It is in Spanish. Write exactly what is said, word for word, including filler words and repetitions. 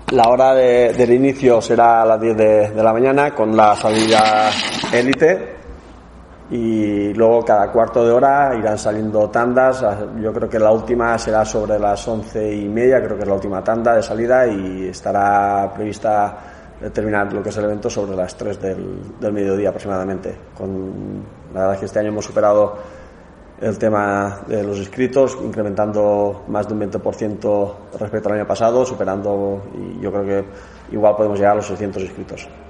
La hora de, del inicio será a las diez de, de la mañana con la salida élite, y luego cada cuarto de hora irán saliendo tandas. Yo creo que la última será sobre las once y media, creo que es la última tanda de salida, y estará prevista terminar lo que es el evento sobre las tres del, del mediodía aproximadamente. Con, la verdad es que este año hemos superado el tema de los inscritos, incrementando más de un veinte por ciento respecto al año pasado, superando, y yo creo que igual podemos llegar a los seiscientos inscritos.